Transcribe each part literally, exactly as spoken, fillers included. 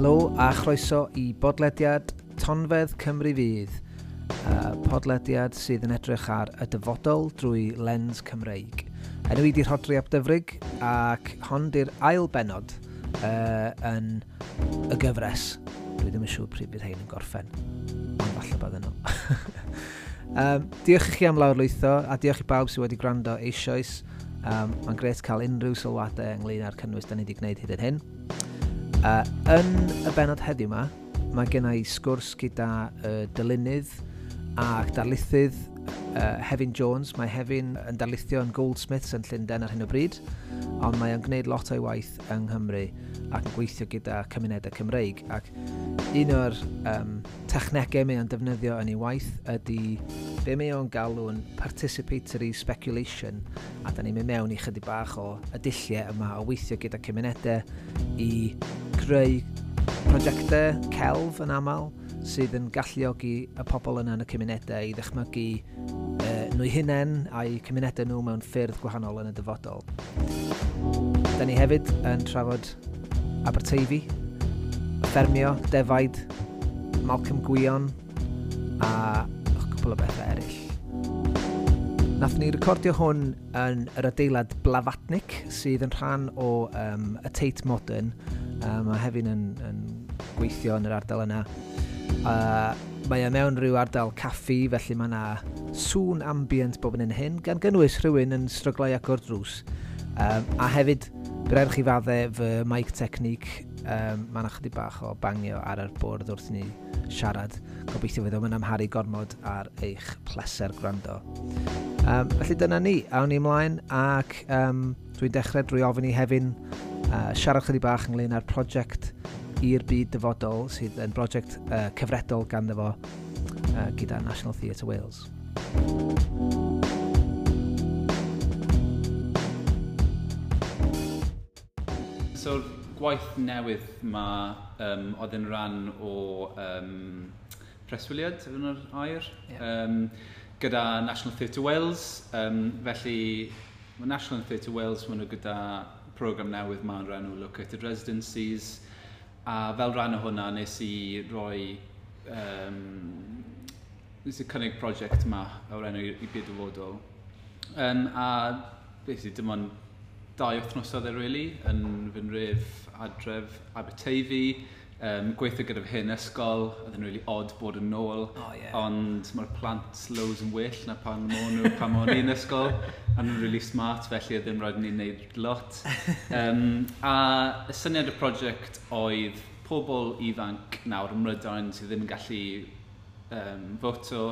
Helo a chroeso i bodlediad Tonfedd Cymru Fydd, uh, podlediad sydd yn edrych ar y dyfodol drwy lens Cymreig. Enw i di'r Rhodri ap Dyfrig ac hon di'r ail benod uh, yn y gyfres. Dwi ddim yn siŵr pryd bydd hein yn gorffen, ond falle bydd yno. um, diolch i chi am lawrlwytho a diolch i bawb sydd wedi gwrando eisoes. Um, Mae'n gret cael unrhyw sylwadau ynglyn â'r cynnwys da ni wedi gwneud hyd yn hyn. Uh, yn y benod heddiw yma, mae gen i sgwrs gyda uh, dylunydd ac darlithydd uh, Hefin Jones. Mae Hefin yn darlithio yn Goldsmiths yn Llundain ar hyn o bryd, ond mae o'n gwneud lot o'i waith yng Nghymru ac yn gweithio gyda cymunedau Cymreig. Ac un o'r um, technegau mae o'n defnyddio yn ei waith ydy be mae o'n galw'n participatory speculation, a da ni'n mynd mewn i chydig bach o y dulliau yma o weithio gyda cymunedau i greu prosiectau celf yn aml sydd yn galluogi y pobl yna yn y cymunedau i ddechmygu uh, nhw'u hunain a'i cymunedau nhw mewn ffyrdd gwahanol yn y dyfodol. Da ni hefyd yn trafod Aberteifi, ffermio, defaid, Malcolm Gwion a cwpl o bethau eraill. Nath ni recordio hwn yn yr adeilad Blafatnic sydd yn rhan o um, y Tate Modern. Um, mae Hefin yn, yn gweithio yn yr ardal yna. Uh, mae e mewn rhyw ardal caffi, felly mae yna sŵn ambient bob yn hyn, gan gynnwys rhywun yn stryglau ac o'r drws. Um, a hefyd, bydd chi faddau fy mic technique, um, mae yna chydig bach o bangio ar y bwrdd wrth ni siarad. Gobeithio fydd o'n amharu gormod ar eich pleser gwrando. Um, felly dyna ni, awn ni ymlaen ac um, dwi'n dechrau drwy ofyn i Hefin uh, siarad chydig bach ynglyn â'r prosiect i'r byd dyfodol sydd yn brosiect uh, cyfredol ganddo fo uh, gyda National Theatre Wales. So'r gwaith newydd ma um, oedd yn rhan o um, preswyliad yn yr air yeah. um, gyda National Theatre Wales. Um, felly, mae National Theatre Wales maen nhw gyda program newydd ma'n rhan o located residencies, a fel rhan o hwnna nes i roi um, nes i cynnig prosiect yma o'r enw i byd dyfodol. Um, a basically dim ond dau wythnosodd e really yn fy nref adref Aberteifi, um, gweithio gyda fy hyn ysgol, oedd yn really odd bod yn ôl, oh, yeah. ond mae'r plant loads yn well na pan ma'n nhw pan ma'n un ysgol, a nhw'n really smart, felly ddim rhaid ni'n neud lot. Um, a y syniad y prosiect oedd pobl ifanc nawr ym Mrydain sydd ddim yn gallu um, foto,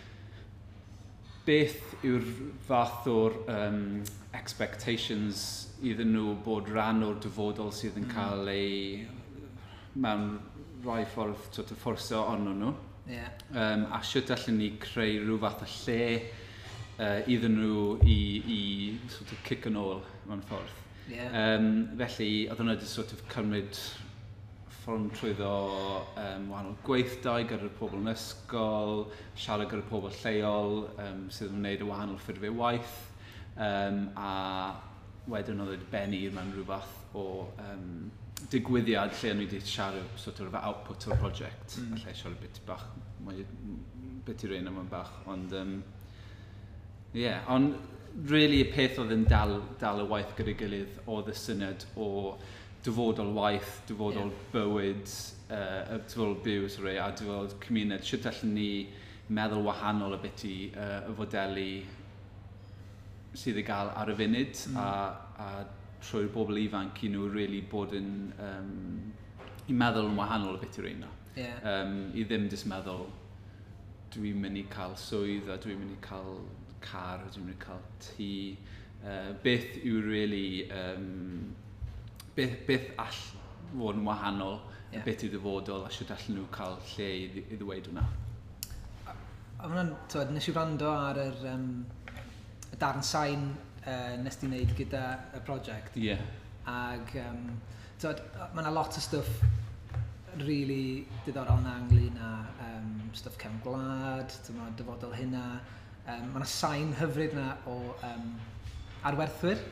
beth yw'r fath o'r um, expectations iddyn nhw bod rhan o'r dyfodol sydd yn cael ei mewn rhai ffordd sort of fforsio onno nhw. Yeah. Um, a sut allan ni creu rhyw fath o lle uh, iddyn nhw i, i sort of kick yn ôl mewn ffordd. Yeah. Um, felly, oedd hwnna wedi sort of cymryd ffordd trwyddo um, wahanol gweithdai gyda'r pobl yn ysgol, siarad gyda'r pobl lleol um, sydd yn gwneud y wahanol ffurfiau waith, um, a wedyn oedd wedi benni mewn rhyw fath o um, digwyddiad lle ni wedi siarad sort of output o'r project. Mm. Alla i siarad bit bach, bit i'r un am bach, ond um, yeah, ond really y peth oedd yn dal, dal y waith gyda'i gilydd oedd y syniad o dyfodol waith, dyfodol yeah. bywyd, uh, dyfodol byw, sorry, a dyfodol cymuned. Sut allan ni meddwl wahanol y bit i uh, y fodelu sydd i gael ar y funud, mm. a, a trwy'r bobl ifanc i nhw really bod yn um, i meddwl yn wahanol y bit i'r un. Yeah. Um, I ddim jyst meddwl dwi'n mynd i cael swydd, a dwi'n mynd i cael car, a dwi'n mynd i cael tŷ. Uh, beth yw really um, Beth, beth all fod yn wahanol, yeah. beth yw dyfodol, a sut allan nhw cael lle i, i ddweud hwnna. A hwnna'n, tywed, nes i wrando ar yr um, y darn sain uh, nes di wneud gyda y prosiect. Ie. Yeah. Ac, um, tywed, mae yna lot o stwff really diddorol na ynglyn â um, stwff cefn gwlad, dyfodol hynna. Um, mae yna sain hyfryd yna o um, arwerthwyr.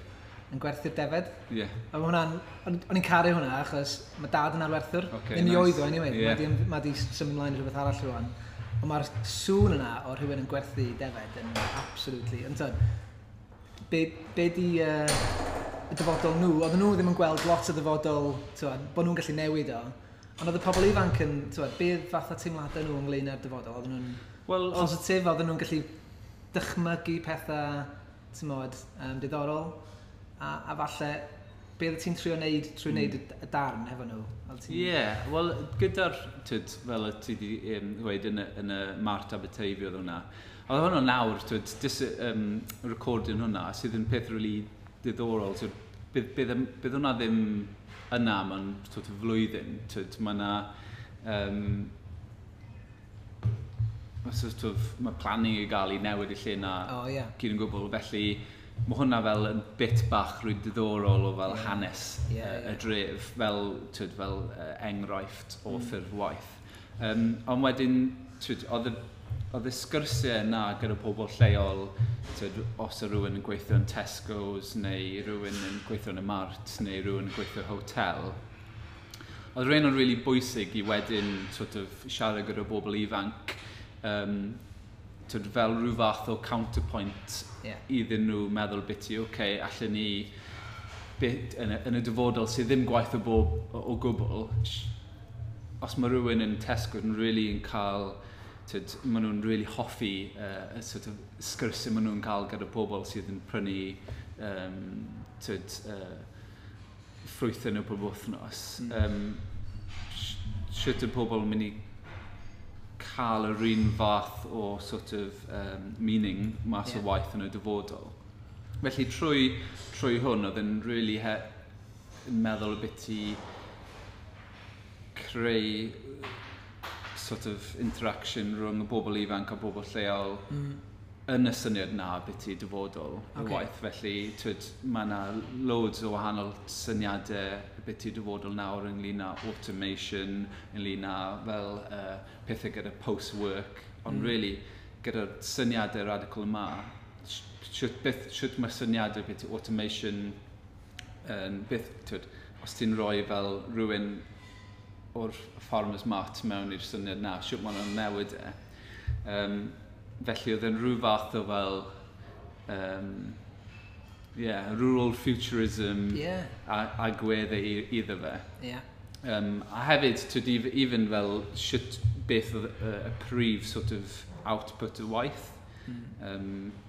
yn gwerthu'r defed. Ie. Yeah. A ma' hwnna'n, o'n o'n i'n caru hwnna achos mae dad yn arwerthwr. Okay, Ddim i nice. oedd o anyway, Yeah. mae di, ma di symud ymlaen i rhywbeth arall rwan. Ond mae'r sŵn yna o rhywun yn gwerthu defed yn absolutely. Ond tyd, be, be di uh, y dyfodol nhw? Oedden nhw ddim yn gweld lot o dyfodol, tyd, bod nhw'n gallu newid o. Ond oedd y pobl ifanc yn, tyd, beth fatha teimladau nhw ynglyn â'r dyfodol? Oedden nhw'n well, positif, oedden nhw'n gallu dychmygu pethau, ti'n modd, um, diddorol. A, a falle, beth ti'n trio wneud trwy wneud mm. y darn efo nhw? Ie, yeah, wel, gyda'r, tyd, fel y ti wedi um, dweud yn y, yn y Mart Aberteifi oedd hwnna. Oedd hwnna nawr, tyd, dis, um, recording hwnna, sydd yn peth really diddorol. Tyd, bydd, bydd, bydd hwnna ddim yna mewn sort of flwyddyn. Tyd, mae yna, um, sort of, mae planning i gael i newid y lle yna oh, yeah. cyn yn gwbl, felly mae hwnna fel yn bit bach rwy diddorol o fel yeah. hanes yeah, uh, yeah. y dref, fel, twyd, fel uh, enghraifft o mm. ffurf waith. Um, ond wedyn, twyd, oedd y, oedd y sgyrsiau yna gyda pobl lleol, twyd, os y rhywun yn gweithio yn Tesco's, neu rhywun yn gweithio yn y Mart, neu rhywun yn gweithio hotel. Oedd rhywun yn really bwysig i wedyn sort of, siarad gyda bobl ifanc, um, twyd, fel rhyw fath o counterpoint yeah. iddyn nhw meddwl biti, oce, okay, allan ni bit, yn, y, yn y dyfodol sydd ddim gwaith o bob o, o gwbl, os mae rhywun yn Tesco yn really yn cael, twyd, maen nhw'n really hoffi uh, y sort of sgyrsiau maen nhw'n cael gyda pobl sydd yn prynu um, twyd, uh, ffrwythau nhw pob wythnos. Mm. Um, Sut y pobl yn mynd i cael yr un fath o sort of um, meaning mas yeah. o waith yn y dyfodol. Felly trwy, trwy hwn oedd yn really he, yn meddwl y bit i creu sort of interaction rhwng y bobl ifanc a bobl lleol mm. yn y syniad na bit i dyfodol okay. y waith. Felly twyd, mae yna loads o wahanol syniadau bit i dyfodol nawr ynglyn â automation, ynglyn â fel uh, pethau gyda post-work, ond mm. really gyda'r syniadau radical yma, sut mae syniadau bit i automation yn uh, byth, twyd, os ti'n rhoi fel rhywun o'r farmer's mart mewn i'r syniad na, sut maen nhw'n newid e. Um, felly oedd yn rhyw fath o fel um, yeah, rural futurism yeah. a, a gweddau iddo fe. Yeah. Um, a hefyd, twyd, even fel sut beth oedd y, y prif sort of output y waith. Mm. Um,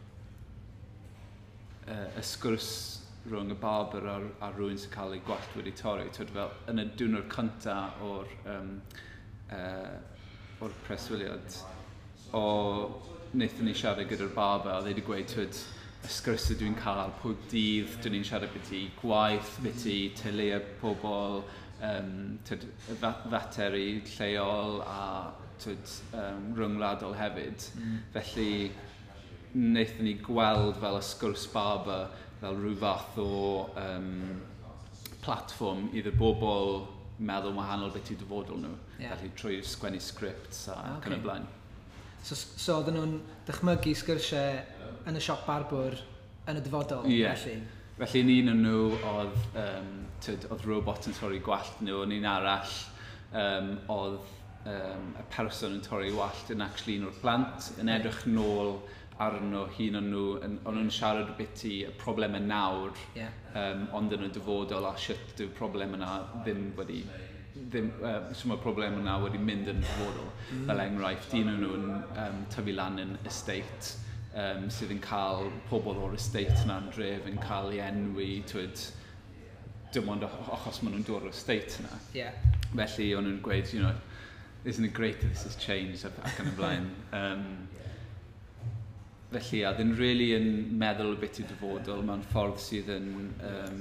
uh, y sgwrs rhwng y barber a, a rhywun sy'n cael ei gwallt wedi torri. Twyd, fel, yn y diwrnod cyntaf o'r, um, uh, o'r preswyliad, o wnaethon ni siarad gyda'r barber, a dde wedi gweud, twyd, y sgwrs dwi'n cael pob dydd, dwi'n ni'n siarad beth i gwaith, beth i teulu pobl, um, twyd, fateri lleol a twyd, um, rhyngwladol hefyd. Mm. Felly, wnaethon ni gweld fel y sgwrs barber fel rhyw fath o um, platform iddo bobl meddwl wahanol beth i dyfodol nhw. Yeah. Felly trwy sgwennu scripts a okay. yn y blaen. So, so oedden nhw'n dychmygu sgyrsiau yn y siop barbwr yn y dyfodol? Yeah. Felly? Felly un o'n nhw oedd, um, tyd, oedd robot yn torri gwallt nhw, ond un arall um, oedd um, y person yn torri gwallt yn actually un o'r plant, yn edrych nôl arno hun o'n nhw, ond nhw'n siarad bit i y problemau nawr, yeah. um, ond yn y dyfodol a shit dyw problem yna ddim wedi, ddim, uh, so mae problem yna wedi mynd yn dyfodol. Mm. Fel enghraifft, un o'n nhw'n um, tyfu lan yn estate, um, sydd yn cael pobl o'r estate yna'n dref yn cael ei enwi, twyd, dim ond achos maen nhw'n dod o'r estate yna. Yeah. Felly o'n nhw'n gweud, you know, isn't it great that this has changed ac yn y blaen. Um, Felly, a ddyn really yn meddwl beth i dyfodol mewn ffordd sydd yn um,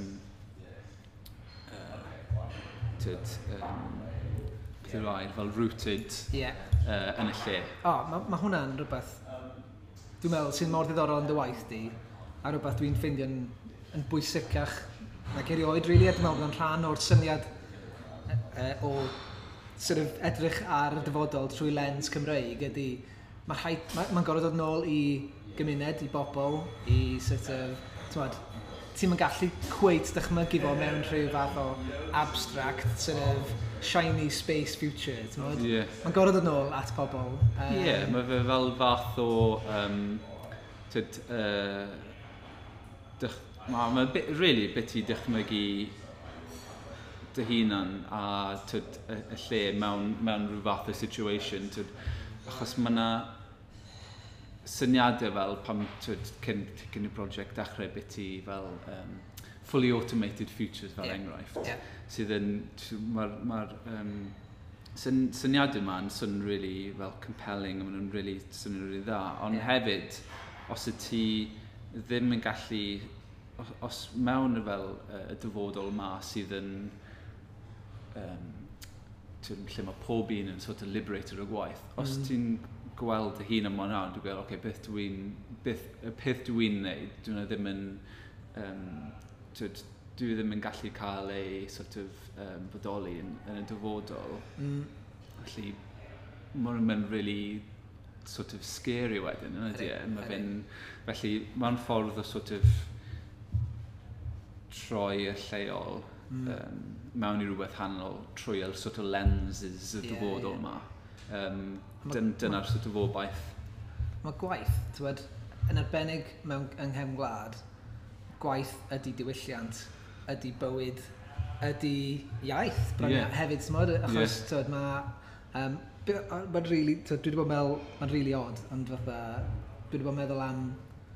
uh, tyd, um, beth yw'r air, fel rooted yeah. uh, yn y lle. O, oh, mae ma hwnna'n rhywbeth, dwi'n meddwl, sy'n mor ddiddorol yn dy waith di, a rhywbeth dwi'n ffeindio'n yn bwysicach nag erioed, really, a dwi'n meddwl bod yn rhan o'r syniad uh, o sort of edrych ar y dyfodol trwy lens Cymreig ydy, mae'n ma, ma gorfod dod nôl i gymuned, i bobl, i sort of, twad, ti'n yn gallu cweit dychmygu fo mewn rhyw fath o abstract, sort of shiny space future, ti'n modd? Yeah. Mae'n gorfod yn ôl at pobl. Ie, um, yeah, mae fe fel fath o... Um, tyd, uh, dych, mae ma bit, really bit i dychmygu dy hunan a tyd, y, y lle mewn, mewn rhyw fath o situation. Tyd, achos mae yna syniadau fel pam tyd, cyn, cyn y prosiect dechrau bit i fel um, fully automated futures fel yeah. enghraifft. Yeah. Sydd yn, mae'r ma um, syn, syniadau yma'n swn really fel compelling a maen nhw'n really swn really dda. Ond yeah. hefyd, os y ti ddim yn gallu, os, os mewn y fel uh, y dyfodol yma sydd yn um, lle mae pob un yn sort of liberator o gwaith, os mm. ti'n gweld y hun am hwnna, dwi'n gweld, okay, beth dwi'n, beth, y peth dwi'n neud, dwi'n ddim yn, um, dwi ddim yn gallu cael ei sort of um, bodoli yn, yn y dyfodol. Mm. Felly, mae'n really sort of scary wedyn, yna di e. Mae fe'n, felly, mae'n ffordd o sort of troi y lleol mm. um, mewn i rhywbeth hanol trwy'r sort of lenses y dyfodol yma. Yeah, yeah. Um, dyn, dyna'r sort of obaith. Mae gwaith, tywed, yn arbennig mewn ynghem gwlad, gwaith ydy diwylliant, ydy bywyd, ydy iaith, yeah. hefyd, tywed, achos yeah. tywed, mae, um, mae'n really, tywed, dwi wedi bod meddwl, mae'n really odd, ond fatha, dwi wedi bod meddwl am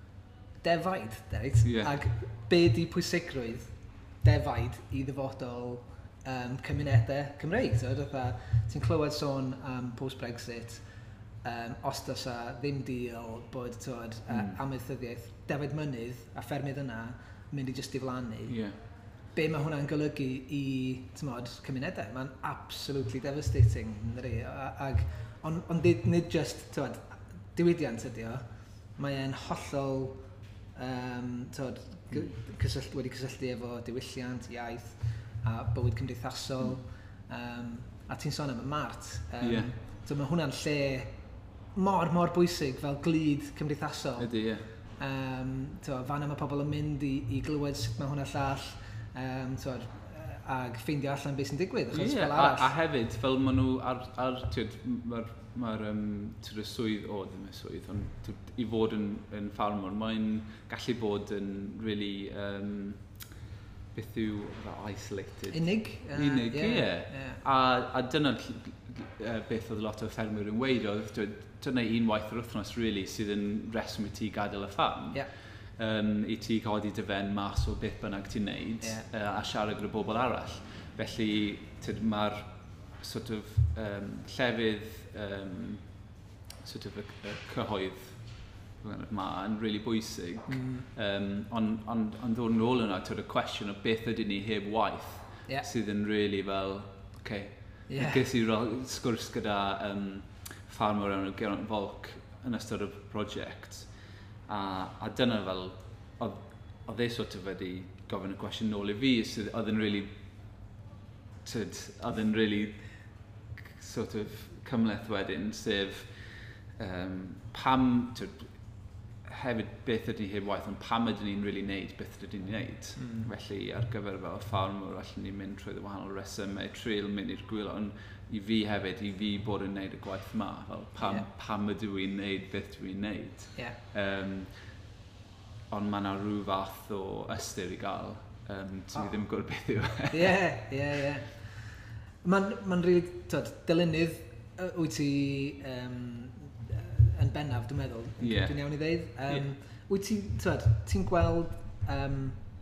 defaid, right? Yeah. Ac be di pwysigrwydd defaid i ddyfodol Um, cymunedau Cymreig. So, ti'n clywed sôn am um, post-Brexit, um, os does a ddim deal bod tywed, uh, mm. amaethyddiaeth defaid mynydd a ffermydd yna mynd i just diflannu. Yeah. Be mae hwnna'n golygu i tymod, cymunedau? Mae'n absolutely devastating. Ag, ond on, nid just tywed, diwydiant ydi o, mae'n hollol um, tywed, cysyll, wedi cysylltu efo diwylliant, iaith, a bywyd cymdeithasol, mm. um, a ti'n sôn am y mart. Um, yeah. So mae hwnna'n lle mor, mor bwysig fel glid cymdeithasol. Ydy, ie. Yeah. Um, fan mae pobl yn mynd i, i glywed sut mae hwnna llall, um, tywed, ag ffeindio allan beth sy'n digwydd. Ie, yeah, a, a hefyd, fel maen nhw ar, ar mae'r ma um, swydd, o ddim y swydd, ond tyd, i fod yn, yn ffarmwr, mae'n gallu bod yn really... Um, beth yw isolated. Unig. Uh, Unig, ie. Yeah, yeah. A, a dyna uh, beth oedd lot o ffermwyr yn weid, oedd dyna un waith yr wythnos really, sydd yn reswm i ti gadael y ffarm. Yeah. Um, I ti codi dy fen mas o beth bynnag ti'n neud yeah. uh, a siarad gyda bobl arall. Felly mae'r sort of um, llefydd um, sort of y, y cyhoedd yma yn really bwysig. Mm. Um, ond on, on ddod yn ôl yna, y cwestiwn o beth ydyn ni heb waith, yeah. sydd yn really fel, okay, yeah. ges i sgwrs gyda um, ffarmwr yn Geraint Folk yn ystod y prosiect, a, a dyna fel, oedd e sort of wedi gofyn y cwestiwn nôl i fi, sydd oedd yn really, oedd yn really sort of cymleth wedyn, sef um, pam, tyd, hefyd beth ydy heb waith, ond pam ydyn ni'n really neud beth ydyn ni'n neud. Mm. Felly ar gyfer fel ffarmwr, allan ni'n mynd trwy wahanol resymau, treul mynd i'r gwylo, ond i fi hefyd, i fi bod yn neud y gwaith yma, fel pam, yeah. pam ydw i'n neud beth ydw i'n neud. Yeah. Um, ond mae yna rhyw fath o ystyr i gael, um, ti'n oh. ddim gwybod beth yw. Ie, ie, ie. Mae'n ma rili, tyd, dylunydd wyt ti... Um, yn bennaf, dwi'n meddwl, yeah. dwi'n iawn i ddeud. Um, yeah. Wyt ti'n ti gweld, um,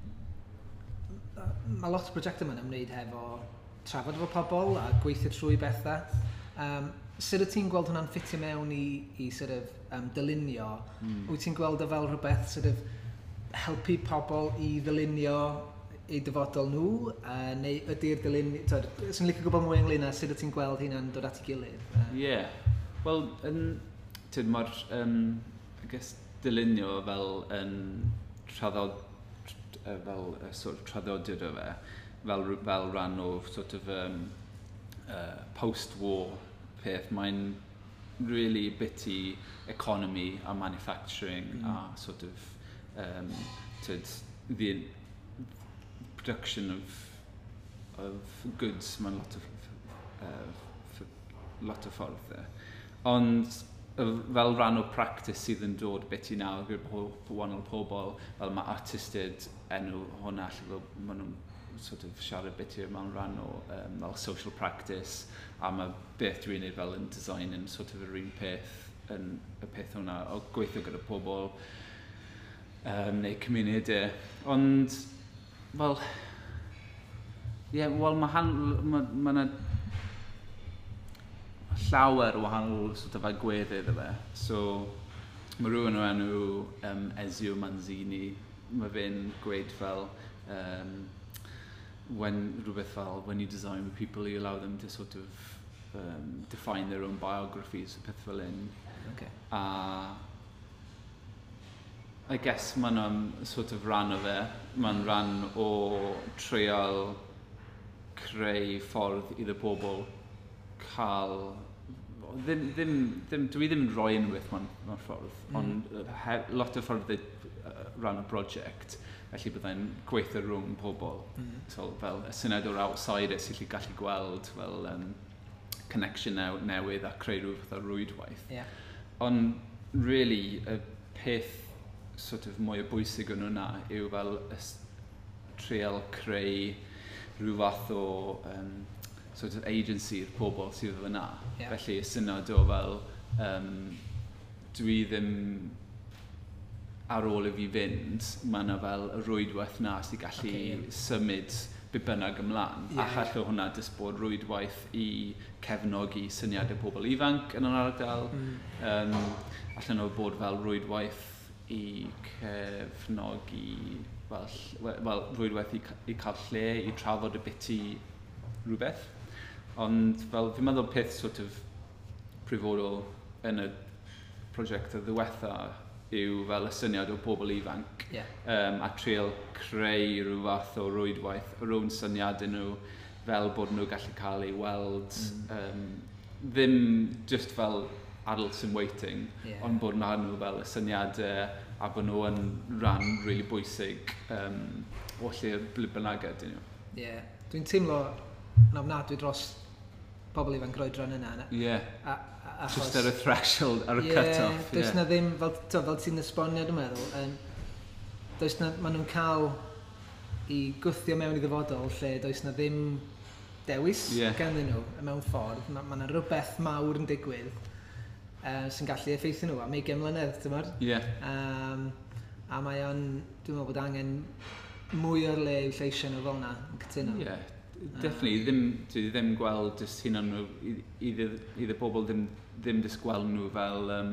mae lot o brosiectau yma'n ymwneud hefo trafod efo pobl a gweithio trwy bethau. Um, sut wyt ti'n gweld hwnna'n ffitio mewn i, i sort of, um, dylunio? Mm. Wyt ti'n gweld o fel rhywbeth sort of, helpu pobl i ddylunio eu dyfodol nhw? Uh, neu ydy'r dylunio... Sy'n licio gwybod mwy ynglyn â sut wyt ti'n gweld hynna'n dod at ei gilydd? Ie. Uh, yeah. Wel, yn... Mae'r um, dylunio fel yn traddod, uh, fel uh, sort of traddodiad o fe, fel, fel rhan o sort of um, uh, post-war peth. Mae'n really bitty economy a manufacturing mm. a sort of um, tyd, the production of of goods mae'n lot o uh, lot o ffordd there. Ond fel rhan o practice sydd yn dod beth i nawr gyda wahanol pobl, fel mae artisted enw hwnna, lle maen nhw'n sort of siarad beth i'r mewn rhan o um, fel social practice, a mae beth dwi'n neud fel yn design yn sort of yr un peth, yn y peth hwnna, o gweithio gyda pobl, um, neu cymunedau. Ond, wel, ie, yeah, wel, mae ma, ma, ma llawer o wahanol sort of agweddau iddo fe. So, mae rhywun o enw um, Ezio Manzini, mae fe'n gweud fel, um, when, rhywbeth fel, when you design with people, you allow them to sort of um, define their own biographies, a peth fel un. Okay. A I guess mae'n um, sort of ran o fe, mae'n ran o treial creu ffordd iddo pobl cael ddim, ddim, ddim, dwi ddim yn rhoi unwaith mewn, mewn ffordd, mm. ond he, lot o ffordd uh, ran o brosiect, felly byddai'n gweithio rhwng pobl. Mm. So, fel y syniad o'r outsider sy'n gallu gallu gweld fel um, connection new, newydd a creu rhyw fath o rwydwaith. Yeah. Ond, really, y peth sort of mwy o bwysig yn hwnna yw fel y trial creu rhyw fath o um, sort of agency i'r pobl sydd yna. Yeah. Felly, y syniad o fel, um, dwi ddim ar ôl i fi fynd, mae yna fel y rwydwaith na sydd gallu okay, yeah. symud be bynnag ymlaen. Yeah. A chall o hwnna dys bod rwydwaith i cefnogi syniadau pobl ifanc yn yr ardal. Mm. Um, allan o bod fel rwydwaith i cefnogi, wel, wel rwydwaith i, i cael lle, i trafod y biti rhywbeth. Ond fel, fi'n meddwl peth sort of prifodol yn y prosiect o ddiwetha yw fel y syniad o bobl ifanc. Yeah. Um, a trial creu rhyw fath o rwydwaith, rhwng syniadau nhw fel bod nhw gallu cael ei weld. Mm. Um, ddim just fel adults in waiting, yeah. ond bod nhw fel y syniadau a bod nhw yn rhan really bwysig um, o lle bynnag ydyn nhw. Ie, yeah. Dwi'n teimlo yn ofnadwy dros pobl ifanc roedran yna. Ie, yeah. just ar y threshold, ar y yeah, cut-off. Does yeah. na ddim, fel, to, fel ti'n esbonio dwi'n meddwl, um, does na, maen nhw'n cael i gwthio mewn i ddyfodol lle does na ddim dewis yeah. ganddyn nhw mewn ffordd. Mae yna rhywbeth mawr yn digwydd uh, sy'n gallu effeithio nhw am ugain mlynedd, ti'n meddwl? Yeah. Um, a mae o'n, dwi'n meddwl bod angen mwy o'r le i'w lleisio nhw fel yna yn cytuno. Yeah, definitely. Ddim, dwi ddim gweld jyst hyn o'n nhw, iddo pobl ddim, ddim jyst gweld nhw fel um,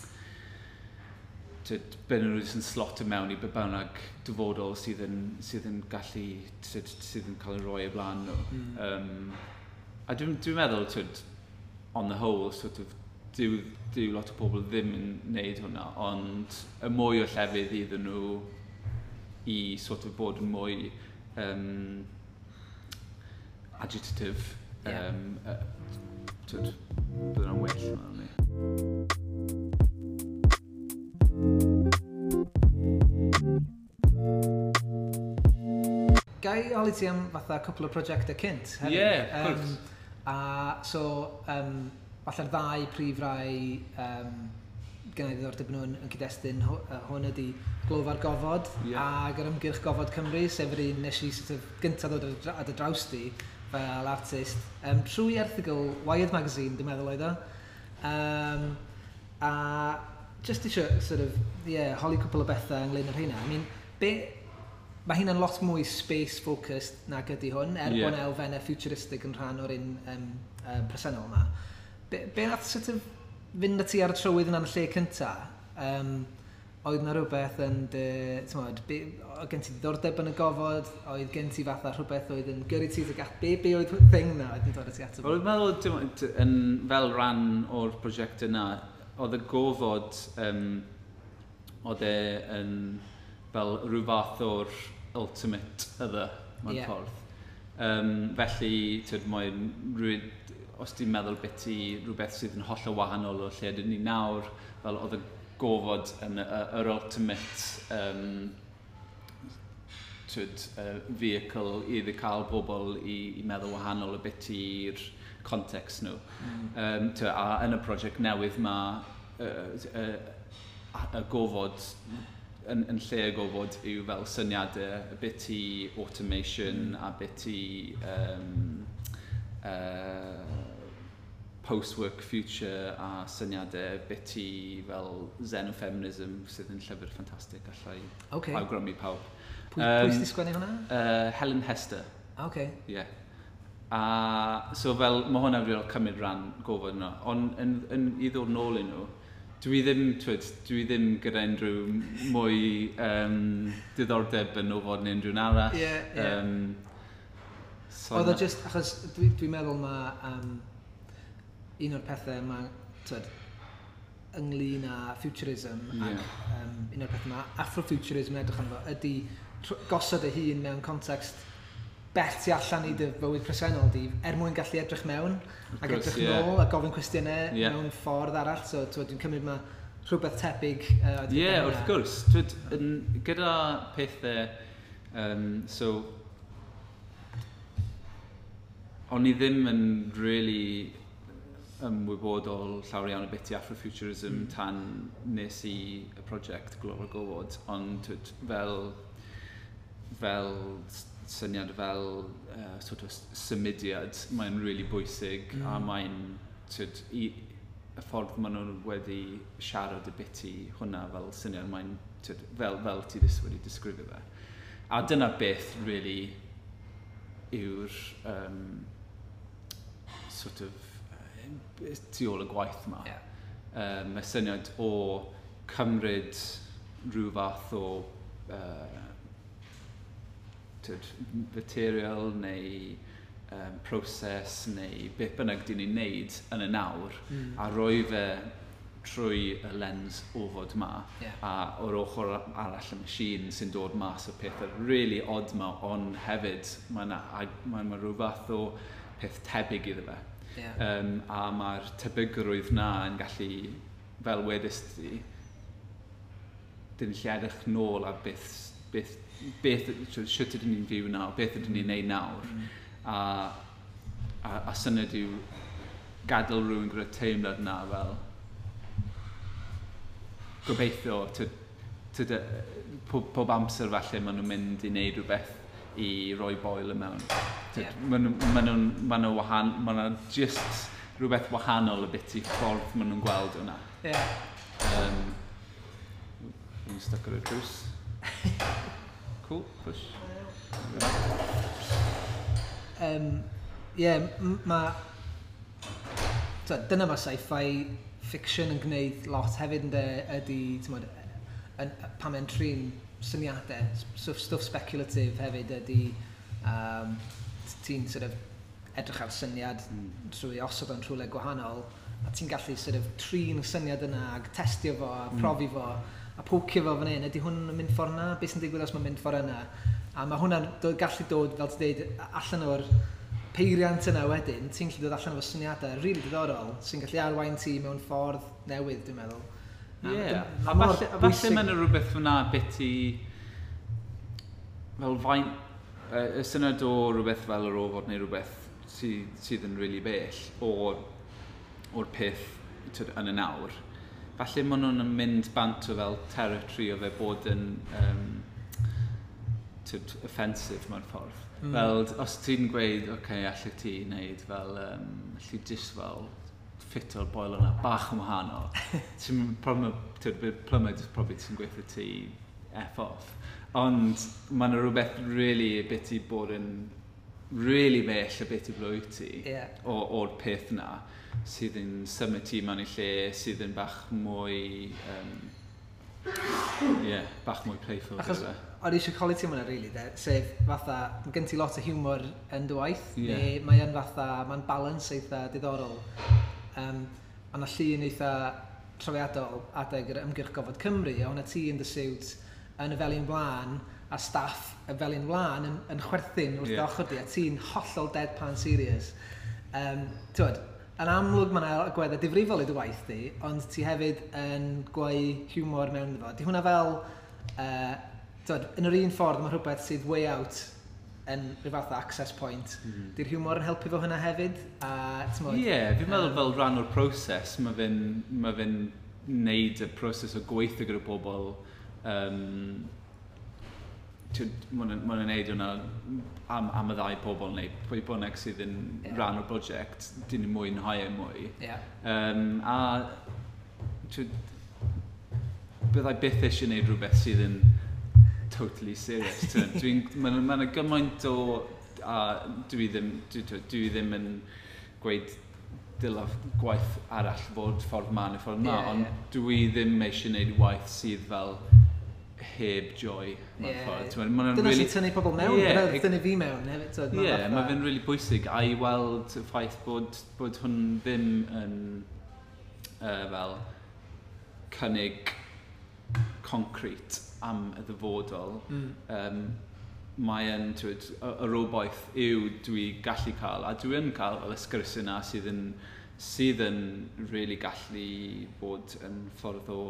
ben nhw jyst yn slot mewn i bynnag dyfodol sydd yn, sydd yn gallu, sydd yn cael ei roi y blaen nhw. Mm. Um, a dwi'n dwi meddwl, tyd, on the whole, sort of, dyw, dyw lot o pobl ddim yn neud hwnna, ond y mwy o llefydd iddyn nhw i sort of bod yn mwy um, agitative. Yeah. Um, uh, tyd, bydd yna'n well yma ni. Gai holi ti am fatha cwpl o prosiectau cynt? Ie, yeah, of course. Um, a so, um, falle'r ddau prif rai um, gynnau ddiddordeb nhw'n yn cyd-destun hwn ydy Glofar Gofod yeah. ag yr ymgyrch Gofod Cymru, sef yr un nes i sort of gyntaf ddod ar dy draws di fel artist, um, trwy erthigol Wired Magazine, dwi'n meddwl oedd o. Um, a just eisiau sort of, yeah, holi cwpl o bethau ynglyn ar hynna. I mean, be, mae hynna'n lot mwy space-focused nag ydy hwn, er yeah. bod elfennau futuristic yn rhan o'r un um, uh, presennol yma. Be, be nath sort of fynd ati ar y trywydd yna'n lle cynta? Um, oedd yna rhywbeth yn, oedd gen ti ddiddordeb yn y gofod, oedd gen ti fatha rhywbeth oedd yn gyrru ti ag at be, be oedd thing na oedd yn dod ati ato? Wel, dwi'n meddwl, yn fel rhan o'r prosiect yna, oedd y gofod, um, oedd e yn fel rhyw fath o'r ultimate ydda, mewn yeah. ffordd. Um, felly, tyd, mae'n rhywbeth, os ti'n meddwl beth i rhywbeth sydd yn holl o wahanol o lle ydyn ni nawr, fel oedd y gofod yn yr ultimate um, twyd, uh, vehicle iddi cael bobl i, i meddwl wahanol y bit i'r context nhw. Mm. Um, twyd, a yn y prosiect newydd mae uh, uh, y gofod, yn, yn lle y gofod yw fel syniadau, y bit i automation, mm. a bit i um, uh, post-work future a syniadau bit i fel xenofeminism sydd yn llyfr ffantastig allai okay. awgrymu pawb. Pwy um, sydd sgwennu hwnna? Uh, Helen Hester. Okay. Yeah. A so fel, mae hwnna wedi cymryd rhan gofod nhw, ond yn, yn i ddod nôl i nhw, dwi ddim, twyd, dwi ddim gyda unrhyw mwy um, diddordeb yn ofod neu unrhyw arall. Yeah, yeah. Um, so Oedd o just, achos dwi'n dwi meddwl mae um, un o'r pethau mae, twyd, ynglyn â futurism, yeah. ac um, un o'r pethau mae Afrofuturism edrych arno fo, ydy gosod y hun mewn context bell tu allan i dy fywyd presennol di, er mwyn gallu edrych mewn, ac course, edrych yeah. nôl a gofyn cwestiynau yeah. mewn ffordd arall. So, dwi'n cymryd mae rhywbeth tebyg. Ie, uh, yeah, wrth gwrs. Gyda pethau, um, so, o'n i ddim yn really ymwybodol llawer iawn y bit i Afrofuturism mm. tan nes i y prosiect Global Gofod, ond twyd, fel, fel syniad fel uh, sort of symudiad, mae'n really bwysig mm. a mae'n y ffordd maen nhw wedi siarad y bit i hwnna fel syniad, mae'n fel, fel ti ddys wedi disgrifio fe. A dyna beth really yw'r um, sort of uh, tu ôl y gwaith yma. Yeah. Um, y syniad o cymryd rhyw fath o uh, material neu um, proses neu beth bynnag dyn ni'n neud yn y nawr mm. a roi fe trwy y lens ofod ma yeah. a o'r ochr arall y machine sy'n dod mas o pethau really odd ma ond hefyd mae'n ma, ma rhyw fath o peth tebyg iddo fe yeah. um, a mae'r tebygrwydd na yn gallu fel wedys ti dyn ni'n lle edrych nôl a beth beth beth sut ydyn ni'n fyw nawr, beth ydyn ni'n neud nawr. Mm. A, a, a syniad yw gadael rhywun gyda teimlad na fel gobeithio pob, pob amser falle maen nhw'n mynd i wneud rhywbeth i roi boel y mewn. Yeah. Maen nhw'n ma nhw wahan, ma nhw just rhywbeth wahanol y bit i ffordd maen nhw'n gweld hwnna. Yeah. Um, Fi'n stuck ar y drws. Cool, push. Um, yeah, ma... So, dyna mae sci-fi fiction yn gwneud lot hefyd ynddo ydy, ti'n pam yn trin syniadau, stuff speculative hefyd ydy, um, ti'n sort of edrych ar syniad mm. trwy osod o'n trwyle gwahanol, a ti'n gallu sort of trin y syniad yna, ag testio fo, a profi fo, mm. a pwcio fo fan hyn, ydy hwn yn mynd ffordd yna? Beth sy'n digwydd os mae'n mynd ffordd yna? A mae hwnna'n gallu dod, fel ti'n dweud, allan o'r peiriant yna wedyn, ti'n gallu dod allan o'r syniadau rili really diddorol, sy'n gallu arwain ti mewn ffordd newydd, dwi'n meddwl. Ie, yeah. a falle, a falle mae'n rhywbeth fyna bit i, fel fain, uh, y syniad o rhywbeth fel yr ofod neu rhywbeth sydd, sydd yn rili really bell o'r, or peth tyd, yn y nawr. Falle maen nhw'n mynd bant o fel territory o fe bod yn um, tyd, offensive mewn ffordd. Mm. Fel, os ti'n gweud, oce, okay, allai ti wneud fel, um, allai jyst fel ffito'r boel yna bach yn wahanol. Ti'n plymyd probably ti'n gweithio ti F off. Ond mae'n rhywbeth really a bit i bod yn really bell a bit i blwydd ti yeah. o'r peth yna sydd yn symud ti mewn i lle sydd yn bach mwy um, yeah, bach mwy playful. Achos o'n i eisiau coli ti hwnna rili, really, sef fatha, mae gen ti lot o humor yn dy waith, yeah. neu mae'n fatha, mae'n balance eitha diddorol. Um, Ond y llun eitha trawiadol adeg yr ymgyrch Gofod Cymru, a hwnna ti yn dy siwt yn y felin blaen, a staff y felin blaen yn, yn chwerthin wrth yeah. ochr di, a ti'n hollol deadpan serious. Um, Tywed, yn amlwg mae'n agweddau difrifol i dy waith di, ond ti hefyd yn gweu humor mewn iddo. Di hwnna fel uh, tyd, yn yr un ffordd mae rhywbeth sydd way out yn rhyw fath o access point. Mm. Di'r hiwmor yn helpu fo hynna hefyd? Ie, yeah, fi'n meddwl um, fel rhan o'r proses, mae fe'n ma fe neud y proses o gweithio gyda bobl. Um, Mae'n ma neud hwnna am, am y ddau pobl neu pwy bynnag sydd yn yeah. rhan o'r brosiect, dyn ni mwynhau e mwy. Yeah. Um, a byddai byth eisiau gwneud rhywbeth sydd yn totally serious. Mae'n ma gymaint o... A dwi ddim, dwi, dwi ddim yn gweud dylaf gwaith arall fod ffordd ma neu ffordd ma, yeah, ond yeah. dwi ddim eisiau gwneud waith sydd fel heb joy. Yeah. Dyna really... sy'n tynnu pobl mewn, yeah, dyna tynnu fi mewn hefyd. Ie, yeah, mae fe'n really bwysig a i weld y ffaith bod, bod hwn ddim yn uh, fel cynnig concret am y ddyfodol. Mm. Um, mae yn, twyd, y robaith yw dwi gallu cael, a dwi yn cael fel ysgyrsi yna sydd yn, sydd yn really gallu bod yn ffordd o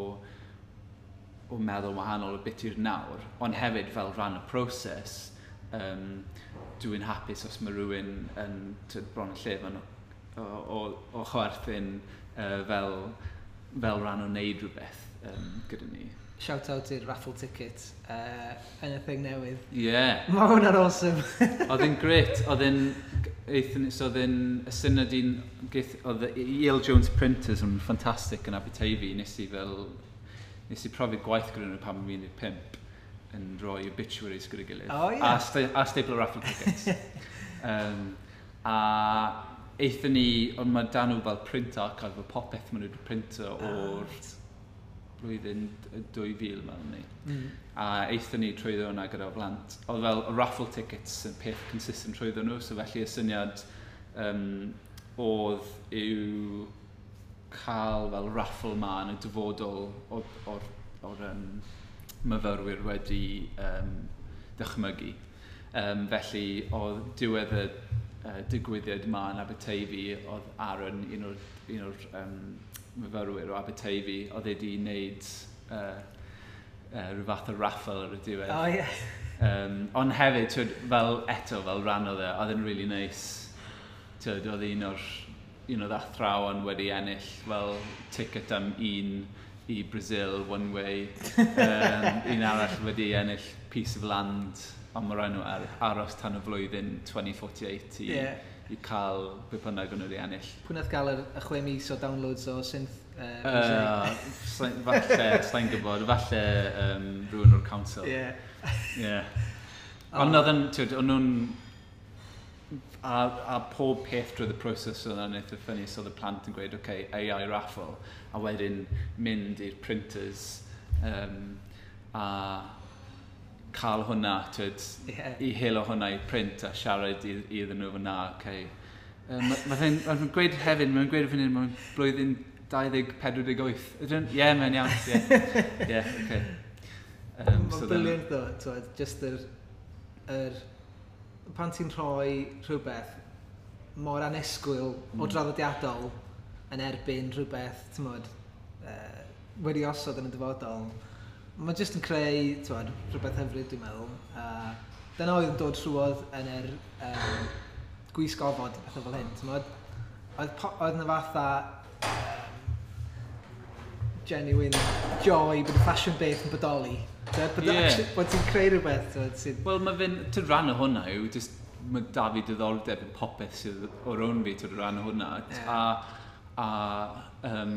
o meddwl wahanol o beth yw'r nawr, ond hefyd fel rhan y proses, um, dwi'n hapus os mae rhywun yn bron y llefyn o, o, o chwerthin uh, fel, fel rhan o wneud rhywbeth um, gyda ni. Shout out i'r raffle ticket, uh, anything newydd. Ie. Yeah. Mae hwnna'n awesome. Oedd yn gret, oedd yn, so oedd yn y syniad un, oedd E L Jones Printers yn ffantastig yn Aberteifi, nes i fel, nes i profi gwaith gyda nhw pan fi'n i'r pimp yn rhoi obituaries gyda'i gilydd. Oh, yeah. A, sta a stapler raffle tickets. um, a eithon ni, ond mae dan nhw fel print archive o popeth maen nhw wedi printo o'r oh, blwyddyn dwy fil mewn ni. Mm. A eithon ni trwyddo hwnna gyda blant. Oedd fel raffle tickets yn peth consistent trwyddo nhw, so felly y syniad um, oedd yw cael fel raffle ma yn y dyfodol o'r, or, or, um, myfyrwyr wedi um, dychmygu. Um, felly, o diwedd y uh, digwyddiad ma yn Aberteifi, oedd Aaron, un o'r, un o'r um, myfyrwyr o Aberteifi, oedd wedi wneud uh, uh, rhyw fath o raffle ar y diwedd. Oh, yeah. um, ond hefyd, twyd, fel eto, fel rhan o dde, oedd yn really nice. Twyd, oedd un o'r un o'r athrawon wedi ennill fel ticket am un i Brazil, one way. um, un arall wedi ennill piece of land, ond mae'r enw ar, aros tan y flwyddyn twenty forty-eight i, yeah. i cael be bynnag o'n wedi ennill. Pwy nath gael y chwe mis o downloads o synth uh, music? Uh, falle, sla'n gwybod, falle um, rhywun o'r council. Yeah. yeah. Ond oedd yn, o'n nhw'n A, a pob peth drwy'r proses oedd yn eitha ffynnu, so oedd y plant yn gweud, okay, A I raffle, a wedyn mynd i'r printers um, a cael hwnna, twyd, yeah. i hilo hwnna i print a siarad iddyn nhw fyna, okay. Um, Mae'n ma ma gweud hefyd, mae'n gweud fan hyn, mae'n blwyddyn dau ddeg pedwar deg wyth. Ie, yeah, mae'n iawn, ie. Yeah. yeah, okay. Um, Mae'n so brilliant ddo, twyd, just yr... yr pan ti'n rhoi rhywbeth mor anesgwyl mm. o draddodiadol yn erbyn rhywbeth, ti'n modd, uh, wedi osod yn y dyfodol, mae jyst yn creu, ti'n modd, rhywbeth hyfryd, dwi'n meddwl. Uh, dyna oedd yn dod trwodd yn yr um, gwisgofod, beth fel hyn, ti'n modd. Oedd, oedd yna fatha um, genuine joy bod y fashion beth yn bodoli. Bod yeah. ti'n creu rhywbeth sydd... Wel, mae fe'n... Tyd rhan o hwnna yw, just, mae da fi diddordeb yn popeth sydd o rown fi tyd rhan o hwnna. Yeah. A, a um,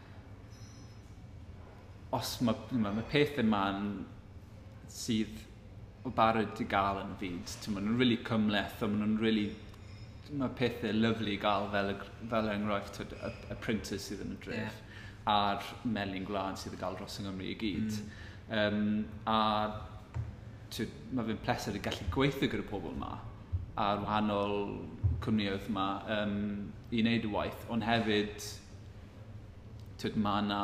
os mae ma, ma peth yma'n sydd o barod i gael yn y fyd, mae nhw'n really cymleth, a mae nhw'n really... Mae pethau lyflu i gael fel, fel enghraifft y, y printers sydd yn y dref, yeah. a'r melyn gwlad sydd yn gael dros yng Nghymru i gyd. Mm. Um, a mae fe'n pleser i gallu gweithio gyda pobl yma a'r wahanol cwmnioedd yma um, i wneud y waith, ond hefyd mae yna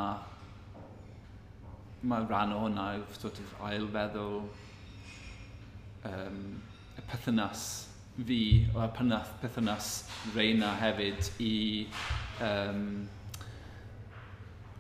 mae rhan o hwnna sort of ailfeddwl um, y perthynas fi o y perthynas reina hefyd i um,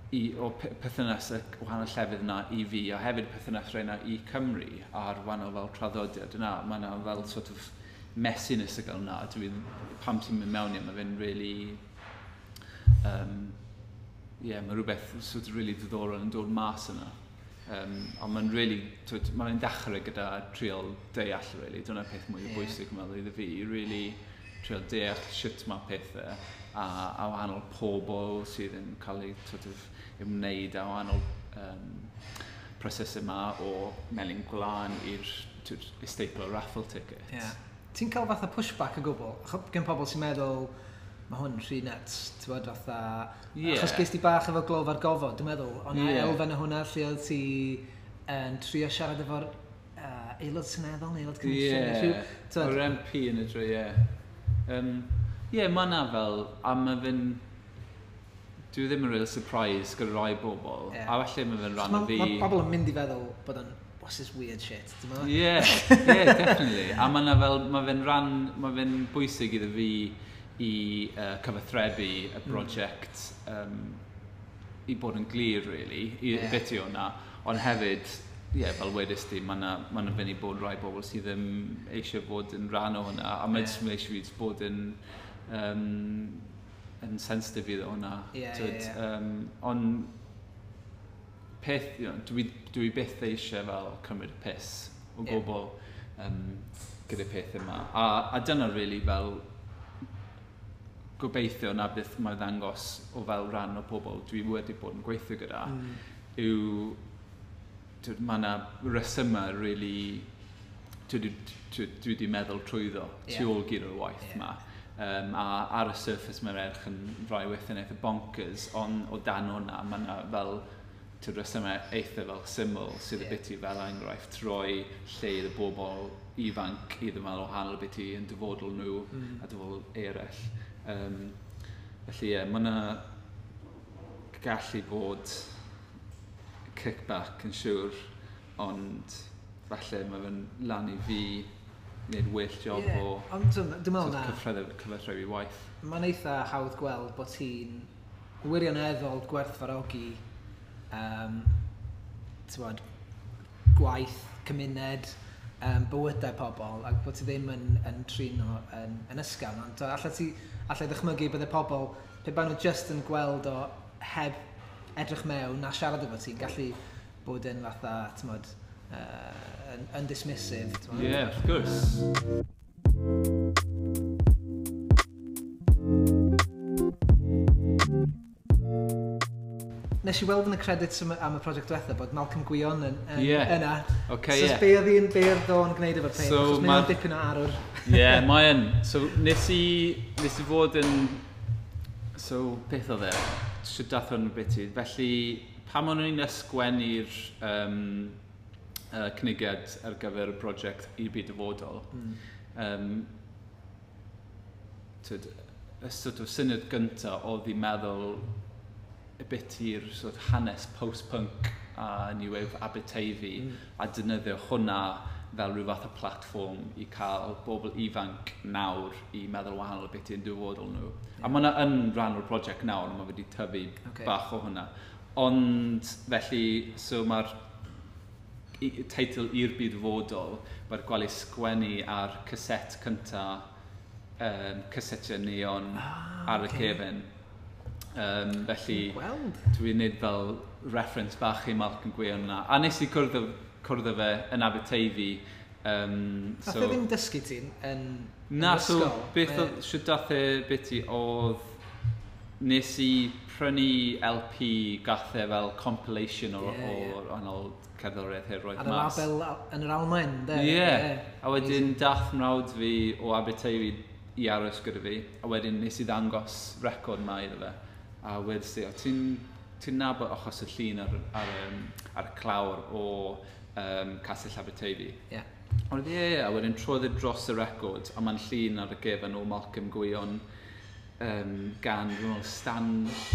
i, o perthynas y wahanol llefydd yna i fi, a hefyd perthynas rhaid yna i Cymru ar wahanol fel traddodiad yna. Mae yna fel sort of messiness y gael yna. Pam ti'n mynd mewn i, mae fe'n really... Um, yeah, mae rhywbeth sort of really diddorol yn dod mas yna. Um, ond mae'n really, mae'n dechrau gyda trial deall, really. Dyna'r peth mwy bwysig yeah. meddwl iddo fi. Really trial deall sut mae pethau a, a wahanol pobl sydd yn cael ei sort of, ymwneud a wahanol um, proses yma o melyn gwlan i'r isteiplo raffle ticket. Yeah. Ti'n cael fatha pushback o gwbl? Gen pobl sy'n meddwl mae hwn rhy nuts, ti'n bod fatha... Yeah. Achos ges ti bach efo glof ar gofod, dwi'n meddwl, ond yeah. elfen o hwnna lle oedd ti yn uh, trio siarad efo'r uh, aelod seneddol neu aelod cynulleidfa. Ie, o'r M P yn y dro, ie. Um, ie, yeah, mae yna fel, a mae fy'n... Dwi ddim yn real surprise gyda rai bobl, yeah. a falle mae fe'n rhan o fi... Mae pobl yn mynd i feddwl bod yn, what's this weird shit, ti'n meddwl? Ie, ie, definitely. A mae yna fel, mae fe'n rhan, mae fe'n bwysig iddo fi i uh, cyfathrebu y brosiect um, i bod yn glir, really, i yeah. biti o'na. Ond hefyd, yeah, fel wedys ti, mae yna ma fynd i bod rai bobl sydd ddim eisiau bod yn rhan o hwnna, a mae yeah. eisiau fi bod yn, um, yn sensitif iddo hwnna. Yeah, yeah, yeah. Um, ond peth, you know, dwi, dwi byth eisiau fel cymryd y piss o gwbl yeah. um, gyda peth yma. A, a dyna really fel gobeithio na beth mae ddangos o fel rhan o pobl dwi wedi bod yn gweithio gyda mm. yw mae yna resymau really dwi wedi meddwl trwyddo yeah. tu ôl gyda'r waith yma. Yeah. Um, a ar y surface mae'r erch yn rhai weithio'n eitha bonkers, ond o dan hwnna mae yna fel resymau eitha fel syml sydd yeah. y biti fel enghraifft troi lle i'r bobl ifanc iddo fel o hanol biti yn dyfodol nhw mm. a dyfodol eraill. Um, felly ie, yeah, mae yna gallu bod kickback yn siŵr, ond falle mae fe'n lan i fi wneud well job yeah. o cyfathrebu waith. Mae'n eitha hawdd gweld bod ti'n wirioneddol gwerthfawrogi um, bod, gwaith, cymuned, um, bywydau pobl, ac bod ti ddim yn, yn trin o yn, yn ysgafn. Ond allai ti allai ddechmygu byddai pobl, pe ba'n nhw just yn gweld o heb edrych mewn a siarad efo ti'n gallu bod yn fatha, ti'n modd, uh, yn, yn dismissive. Yeah, of course. Nes i weld yn y credits am, am y prosiect diwetha bod Malcolm Gwion yn, yn, yeah. yna. Okay, so yeah. be oedd hi'n be'r ddo yn gwneud efo'r pein? So, achos mae'n dipyn o arwr. Ie, yeah, mae'n. So, nes i, nes i fod yn... So, beth oedd e? Sut dath hwn yn biti. Felly, pam o'n i'n ysgwennu'r um, uh, cynnigiad ar gyfer y prosiect i'r byd dyfodol, mm. um, tyd, y sort of syniad gyntaf oedd i meddwl y bit i'r sort of hanes post-punk a new wave Aberteifi mm. a defnyddio hwnna fel rhyw fath o platform i cael bobl ifanc nawr i meddwl wahanol y bit i'n dyfodol nhw. Yeah. A mae hwnna yn rhan o'r prosiect nawr, mae wedi tyfu okay. bach o hwnna. Ond felly, so mae'r teitl i'r byd dyfodol, mae'r gwely sgwennu ar caset cyntaf, um, casetiau neon ah, ar y okay. cefn. Um, felly, dwi'n neud fel reference bach i Malcolm Gwion yna. A nes i cwrdd cwrdd fe yn Aberteifi. Um, Nath so, e ddim dysgu ti'n yn, na, yn ysgol? Na, so beth oedd, siwt dath e biti oedd, nes i prynu L P gath e fel compilation o'r yeah, yeah. anol cerddoriaeth hir roedd mas. Ar y label yn yr Almaen, de? Ie, yeah. yeah. a wedyn dath mrawd fi o Aberteifi i aros gyda fi, a wedyn nes i ddangos record ma iddo fe. A wedys ti, ti'n ti nabod achos y llun ar, ar, um, ar clawr o um, Castell Aberteifi. Yeah. Ond ie, yeah, a wedyn troedd e dros y record, a mae'n llun ar y gefn o Malcolm Gwion um, gan Stan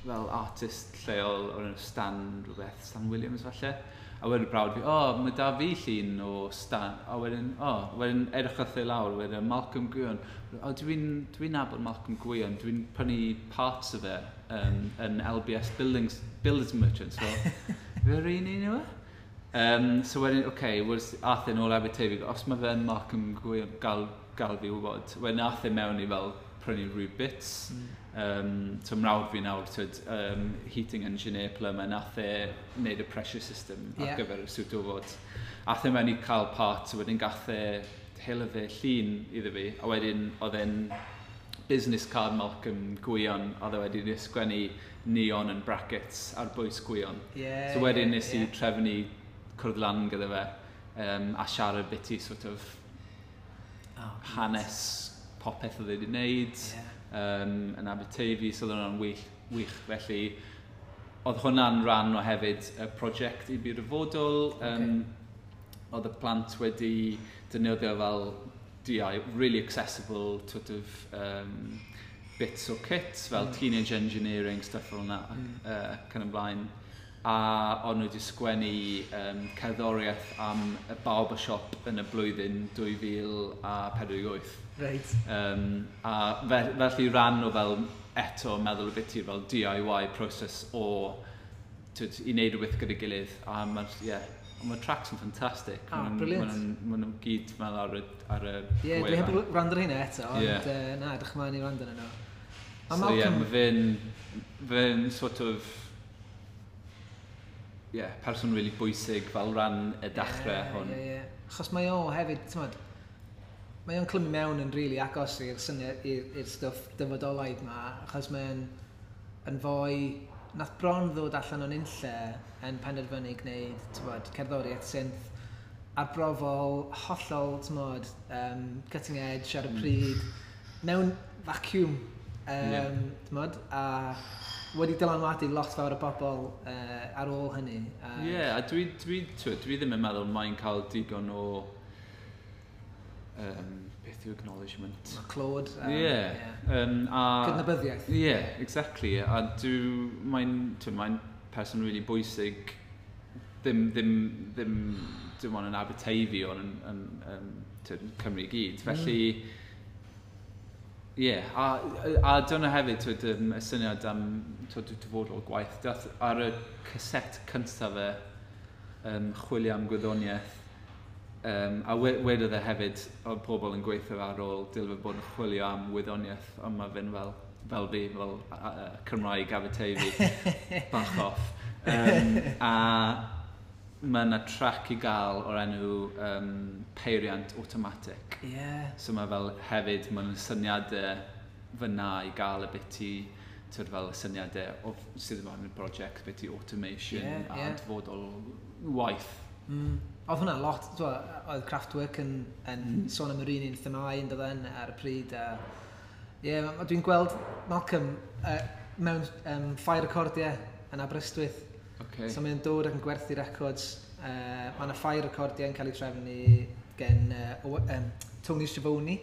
fel artist lleol o'r Stan rhywbeth, Stan Williams falle. A wedyn brawd fi, o, oh, mae da fi llun o Stan. A wedyn, o, oh, wedyn edrych wrth ei lawr, wedyn Malcolm Gwion. O, oh, dwi'n dwi nabod Malcolm Gwion, dwi'n prynu parts o fe um, yn L B S Buildings, Builders Merchants. So, fe yr un un yw e? Um, so wedyn, oce, okay, was Arthur nôl Aberteifi, os mae fe'n Malcolm Gwion gael, gael fi wybod. Wedyn Arthur mewn i fel prynu rhyw bits. Mm. Um, so mrawd fi nawr, tyd, um, heating engineer plumber, nath e wneud y pressure system ar yeah. gyfer y swt o fod. Ath e mewn i cael part, so wedyn gath e hela fe llun iddo fi, a wedyn oedd e'n business card Malcolm Gwion, oedd e wedi sgwennu neon yn brackets ar bwys Gwion. Yeah, so wedyn nes i yeah. trefnu cwrdd lan gyda fe, um, a siarad biti sort of oh, hanes popeth oedd e wedi wneud. Yeah. Um, yn Aberteifi, so oedd hwnna'n wych, wych, felly oedd hwnna'n rhan o hefyd y prosiect i byd dyfodol. Um, okay. Oedd y plant wedi defnyddio fel D I, really accessible sort of um, bits o kits, fel mm. teenage engineering, stuff fel hwnna, mm. uh, kind of blaen. A o'n nhw wedi sgwennu um, cerddoriaeth am y barbershop yn y blwyddyn dwy fil a pedwar deg wyth. Right. Um, a fe, felly ran o fel eto meddwl o biti fel D I Y proses o tyd, i wneud rhywbeth gyda gilydd. A mae'r yeah, ma tracks yn ffantastig. Ah, ma brilliant. Mae nhw'n gyd fel ar y, ar y Ie, yeah, dwi heb rand ar hynna eto, ond yeah. uh, na, ydych ma'n i rand ar hynna. So ie, yeah, mae fe'n fe sort of yeah, person really bwysig fel ran y dechrau yeah, hwn. Ie, ie. Achos mae o hefyd, ti'n mae o'n clymu mewn yn really agos i'r syniad, i'r stwff dyfodolaidd ma, achos mae'n yn fwy, nath bron ddod allan o'n unlle yn penderfynu gwneud, ti'n bod, cerddoriaeth synth arbrofol, hollol, ti'n bod, um, cutting edge ar y pryd, mm. mewn vacuum, um, yeah. ti'n bod, a wedi dylanwadu lot fawr o bobl uh, ar ôl hynny. Ie, yeah, a dwi, dwi, dwi, dwi ddim yn meddwl mae'n cael digon o um, beth yw acknowledgement. Clod. Um, yeah. yeah. Um, a, Cydnabyddiaeth. Yeah, exactly. A mae'n mae person really bwysig, ddim, ddim, ddim, dim ond yn Aberteifi ond yn, yn, yn, yn Cymru i gyd. Felly, mm. Ie, yeah, a, a dyna hefyd twyd, um, y syniad am dyfodol gwaith. Dath ar y caset cyntaf fe um, chwilio am gwyddoniaeth. Um, a wedodd e hefyd o pobl yn gweithio ar ôl dilfod bod yn chwilio am wyddoniaeth, ond mae fe'n fel, fel fi, fel a, a, Cymraeg Aberteifi, bach off. Um, a mae yna trac i gael o'r enw um, peiriant automatic. Yeah. So mae fel hefyd, mae'n syniadau fyna i gael y biti, tyd fel y syniadau o sydd yma yn y prosiect, biti automation yeah, a yeah. dyfodol waith. Mm. Oedd hwnna lot, dwa, oedd Kraftwerk yn, yn mm. sôn am yr un un themau yn dod yn ar y pryd. Yeah, dwi'n gweld Malcolm uh, mewn um, ffair recordiau yn Aberystwyth. Okay. So mae'n dod ac yn gwerthu records. Uh, mae yna ffair recordiau yn cael ei trefnu gen uh, um, Tony Schiavone.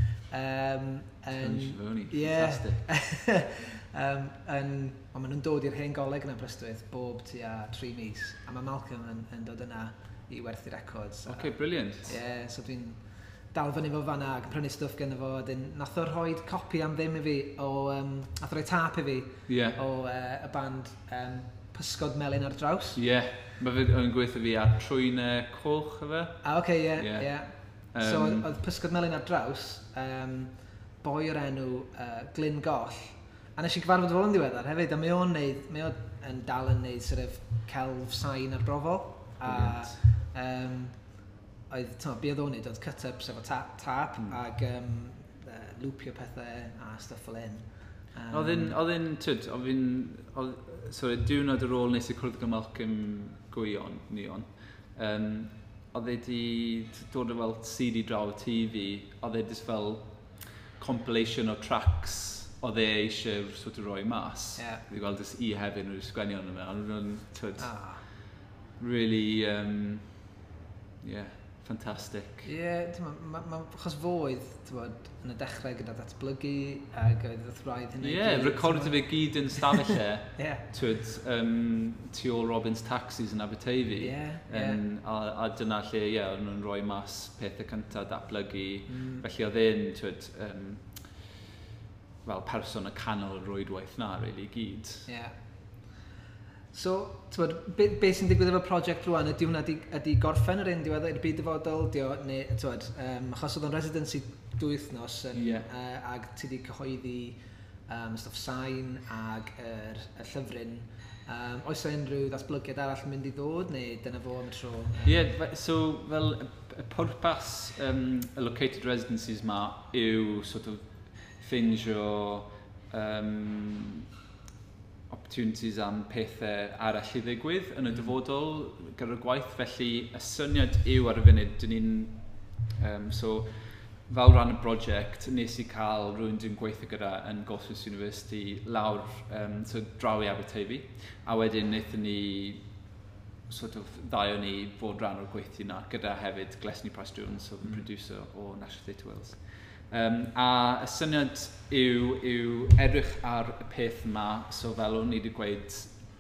Um, Tony Schiavone, yeah. fantastic. um, and, maen nhw'n dod i'r hen goleg yn Aberystwyth bob tua tri mis. A mae Malcolm yn, yn dod yna i werthu records. Ok, uh, brilliant. Yeah, so dwi'n dal fyny fo fanna ac yn prynu stwff gen fo. Nath o rhoi copi am ddim i fi o... Um, nath o rhoi tap i fi yeah. o uh, y band um, Pysgod Melyn ar draws. Ie, yeah. mae fe yn gweithio fi ar trwy'n coch efo. Ah, oce, ie, ie. So, oedd Pysgod Melyn ar draws, um, boi o'r enw uh, Glyn Goll, a nes i gyfarfod fo yn ddiweddar hefyd, a mae o'n neud, mae o'n dal yn neud sort of celf sain ar brofol. A um, oedd, ti'n be oedd o'n neud, oedd cut-ups efo tap, tap mm. ag um, uh, loopio pethau a stuff fel un. Um, oedd yn, tyd, oedd yn, sorry, diwrnod ar ôl nes i cwrdd gyda Malcolm Gwion, Neon, um, oedd e di dod o fel C D draw o T V, oedd e just fel compilation o tracks oedd e eisiau sort of roi mas. Yeah. Wedi gweld just i hefyd nhw'n sgwennu ond yma, ond nhw'n, tyd, ah. really, um, yeah, ffantastig. Ie, yeah, ma, ma, achos foedd, bod, yn y dechrau gyda datblygu, ac oedd y thraedd hynny. Ie, yeah, recordio fe gyd yn stafell e. Ie. Twyd, um, tu ôl Robin's Taxis yn Aberteifi. Ie, ie. A, a dyna lle, ie, yeah, nhw'n rhoi mas pethau cyntaf datblygu. Mm. Felly oedd e'n, twyd, um, fel person y canol rwydwaith na, really, gyd. Ie. Yeah. So, tywed, be, be sy'n digwydd efo prosiect rwan, ydy hwnna ydy gorffen yr un diwedd i'r byd dyfodol, dio, neu, tywed, um, achos oedd o'n residency dwy wythnos, yeah. uh, ag ti wedi cyhoeddi um, stwff sain ag yr, y llyfryn. Um, oes o unrhyw ddatblygiad arall yn mynd i ddod, neu dyna fo am y tro? Ie, yeah, so, fel, y pwrpas um, y located residencies ma yw sort of ffeindio um, opportunities am pethau arall i ddigwydd yn y dyfodol gyda'r gwaith, felly y syniad yw ar y funud, dyn ni'n, um, so fel rhan y brosiect, nes i cael rhywun dwi'n gweithio gyda yn Goldsmiths University lawr, um, so draw i Aberteifi, a wedyn wnaethon ni sort of ddau o ni fod rhan o'r gweithio yna, gyda hefyd Glesni Price Jones, oedd yn producer o National Theatre Wales. Um, a y syniad yw, yw edrych ar y peth yma, so fel o'n i wedi gweud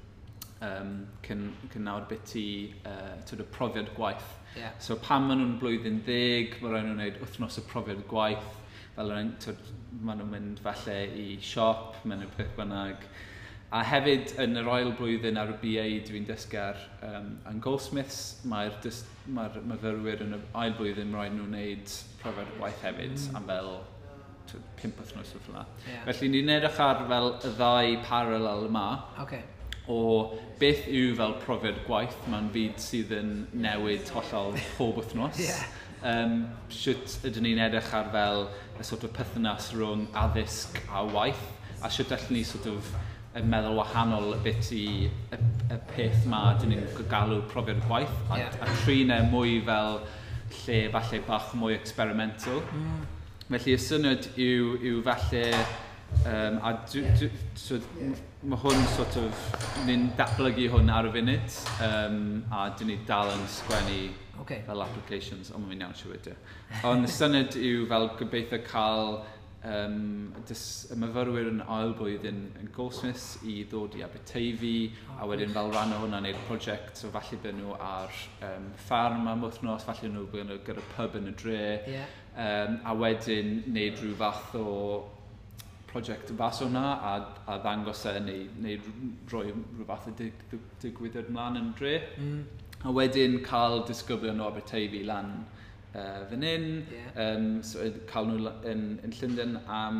um, cyn, cyn nawr byti uh, y profiad gwaith. Yeah. So pan maen nhw'n blwyddyn ddeg, mae rhaid nhw'n gwneud wythnos y profiad gwaith, fel maen nhw'n mynd falle i siop, maen nhw'n peth bynnag. A hefyd yn yr ail blwyddyn ar y B A dwi'n dysgu ar um, yn Goldsmiths, mae'r ma myfyrwyr yn y ail blwyddyn mae rhaid nhw'n gwneud profiad gwaith hefyd mm. am fel pump wythnos o ffyna. Yeah. Felly ni'n edrych ar fel y ddau paralel yma okay. o beth yw fel profiad gwaith mewn byd sydd yn newid hollol pob wythnos. Yeah. Um, Sut ydyn ni'n edrych ar fel y sort of perthynas rhwng addysg a waith, a sut allwn ni sort of yn meddwl wahanol y bit i y, y peth ma dyn ni'n galw profiad gwaith, a, yeah. a trin e mwy fel lle falle bach mwy experimental. Mm. Felly y syniad yw, yw falle, um, a dw, dw, so, mae hwn sort of, ni'n datblygu hwn ar y funud, um, a dyn ni dal yn sgwennu okay. fel applications, ond mae'n iawn siw wedi. Ond y syniad yw fel gobeithio cael Um, dys, y myfyrwyr yn ail blwyddyn yn Goldsmiths i ddod i Aberteifi, oh, a wedyn fel rhan o hwnna wneud project, so falle byd nhw ar um, ffarm am wythnos, falle nhw byd nhw gyda pub yn y dre, yeah. um, a wedyn wneud rhyw fath o project y bas o'na, a, a ddangos e, neu, neu rhoi rhyw fath o dig, dig, digwyddiad ymlaen yn dre, mm. a wedyn cael disgyblion o Aberteifi lan Uh, fan hyn, yeah. um, so cael nhw yn, yn Llundain am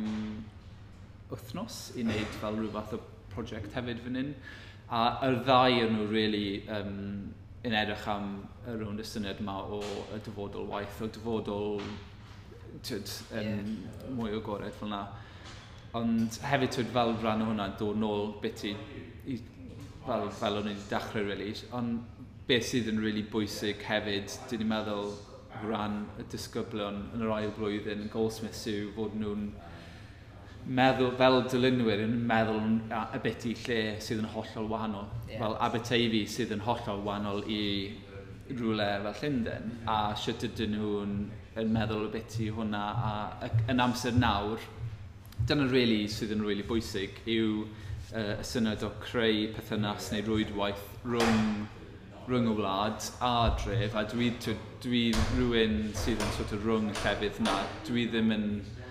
wythnos i wneud fel rhyw fath o prosiect hefyd fan hyn. A yr ddau yn nhw really um, yn edrych am y rhwng y syniad yma o y dyfodol waith, o dyfodol tyd, um, yeah. mwy o gored fel yna. Ond hefyd tyd, fel rhan o hwnna dod nôl bit i, i fel, fel o'n i'n dechrau really. Ond beth sydd yn really bwysig hefyd, dyn ni'n meddwl ran y disgyblion yn yr ail blwyddyn yn Goldsmiths yw fod nhw'n meddwl, fel dilynwyr, yn meddwl y bit i lle sydd yn hollol wahanol. Yeah. Fel Aberteifi sydd yn hollol wahanol i rhywle fel Llundain, a sut ydyn nhw'n yn meddwl y bit i hwnna, a yn amser nawr, dyna really sydd yn really bwysig yw uh, y syniad o creu perthynas neu rwydwaith rhwng rhwng y wlad a dref, a dwi, dwi rhywun sydd yn sort of rhwng llefydd na, dwi ddim yn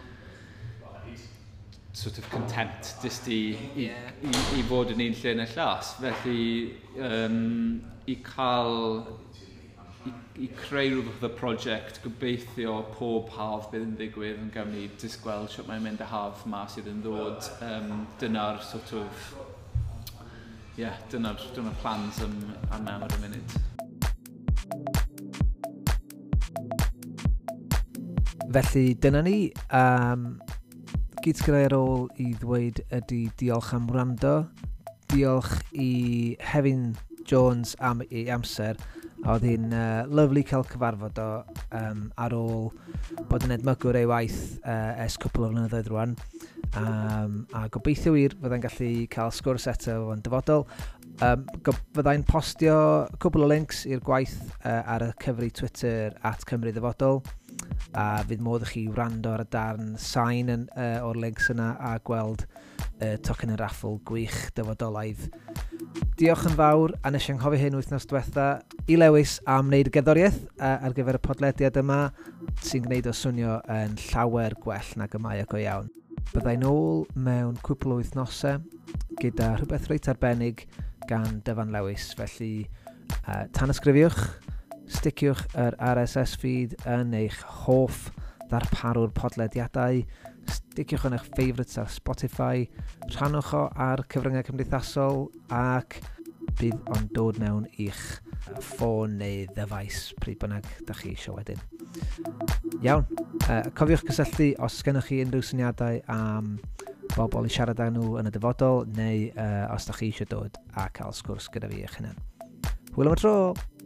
sort of content jyst i, i, yeah. i, i fod yn un lle yn y llas. Felly um, i cael, i, i creu rhywbeth o prosiect, gobeithio pob haf bydd yn ddigwydd yn gael ni disgweld sut mae'n mynd y haf ma sydd yn ddod. Um, dyna'r sort of Ie, yeah, dyna'r dyna plans am, am mewn ar y munud. Felly, dyna ni. Um, Gyd sgyda ar ôl i ddweud ydy diolch am wrando. Diolch i Hefin Jones am ei amser. Oedd hi'n uh, lyflu cael cyfarfod o um, ar ôl bod yn edmygwr ei waith uh, ers cwpl o flynyddoedd rwan. Um, a gobeithio wir fyddai'n gallu cael sgwrs eto o'n dyfodol. Um, Fyddai'n postio cwbl o links i'r gwaith uh, ar y cyfri Twitter at Cymru Ddyfodol, a fydd modd i chi wrando ar y darn sain yn, uh, o'r links yna a gweld uh, tocyn y raffl gwych dyfodolaidd. Diolch yn fawr, a nes i'n nghofio hyn wythnos diwetha i Lewis am wneud y gerddoriaeth uh, ar gyfer y podlediad yma sy'n gwneud o swnio yn llawer gwell nag y mae o go iawn. Byddai'n ôl mewn cwpl o wythnosau gyda rhywbeth reit arbennig gan Dyfan Lewis, felly uh, tan ysgrifiwch, sticiwch yr R S S feed yn eich hoff ddarparwr podlediadau, sticiwch yn eich favourites ar Spotify, rhannwch o ar cyfryngau cymdeithasol ac bydd o'n dod mewn i'ch ffôn neu ddyfais pryd bynnag da chi eisiau wedyn. Iawn, uh, cofiwch gysylltu os gennych chi unrhyw syniadau am bobl i siarad â nhw yn y dyfodol neu uh, os da chi eisiau dod a cael sgwrs gyda fi eich hunan. Hwyl am y tro!